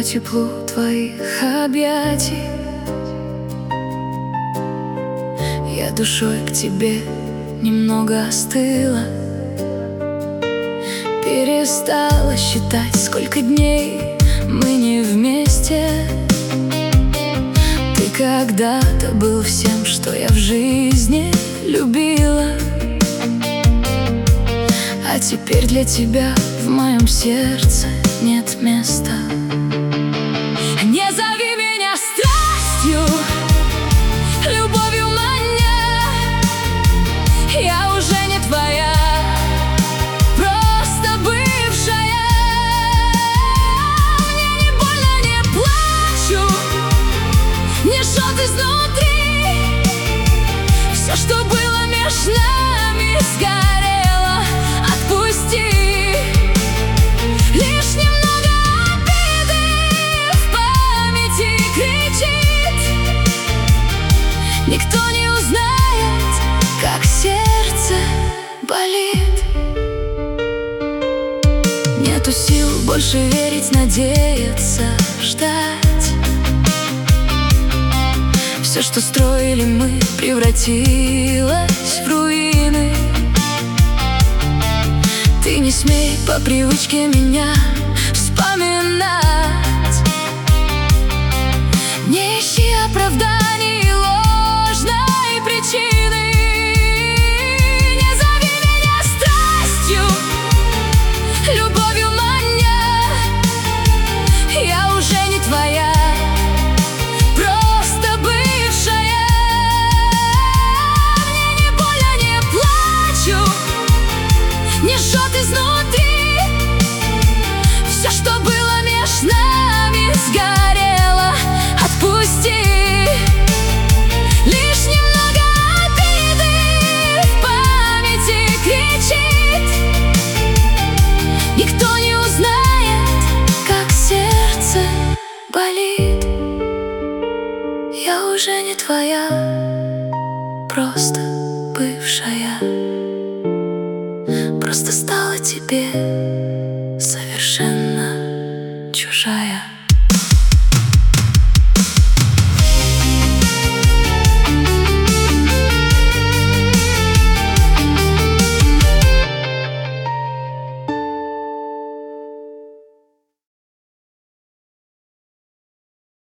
теплу твоих объятий. Я душой к тебе немного остыла, перестала считать, сколько дней мы не вместе. Ты когда-то был всем, что я в жизни любила, а теперь для тебя в моем сердце нет места. Не зови меня страстью, любовью маня, я уже не твоя, просто бывшая. Мне не больно, не плачу, не жжет изнутри. Все, что было между нами, сгорело, отпусти. Лишь немного обиды в памяти кричит. Никто не узнает, как сердце болит. Нету сил больше верить, надеяться, ждать. Все, что строили мы, превратилось в руины. Ты не смей по привычке меня вспоминать. Не ищи оправданий и ложной причины. Не зови меня страстью, любовью маня, я уже не твоя, просто бывшая. Мне не больно, не плачу, не жжет изнутри. Все, что было между нами, сгорело, отпусти. Лишь немного обиды в памяти кричит. Никто не узнает, как сердце болит. Я уже не твоя, просто бывшая, просто стала тебе